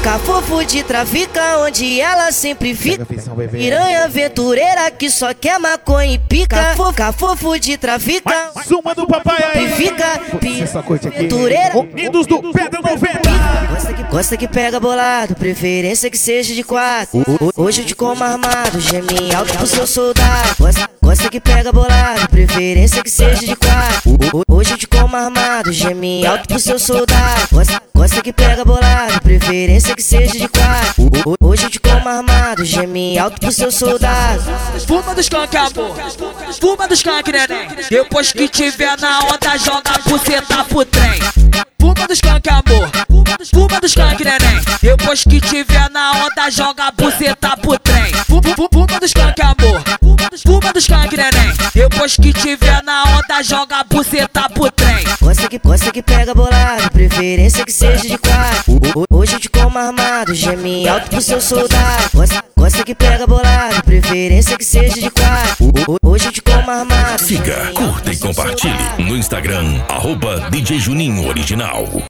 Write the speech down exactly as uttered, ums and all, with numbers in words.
Fica fofo de trafica, onde ela sempre fica. Piranha aventureira que só quer maconha e pica. Fica fofo de trafica, Suma do papai aí. fica aventureira. Unidos do Pedra noventa. Gosta que, gosta que pega bolado, preferência que seja de quatro. Hoje eu te como armado, geme alto pro seu soldado. Gosta, gosta que pega bolado, preferência que seja de quatro. Hoje eu te como armado, geme alto pro seu soldado. Gosta, gosta que pega bolado, preferência que seja de quatro. Hoje eu te como armado, geme alto pro seu soldado. Fuma dos skunk, amor. Fuma dos skunk, neném. Depois que tiver na onda, joga a buceta pro trem. Fuma dos skunk, amor. Fuma dos skunk, neném. Depois que tiver na onda, joga a buceta pro trem. Fuma dos skunk, amor. Fuma dos skunk, neném. Depois que tiver na onda, joga a buceta pro trem. Gosta que, gosta que pega bolado, preferência que seja de quatro. Hoje eu te como armado, geme alto pro seu soldado. Gosta, gosta que pega bolado, preferência que seja de quatro. Hoje eu te como armado. Siga, curta e compartilhe no Instagram, arroba D J Juninho Original.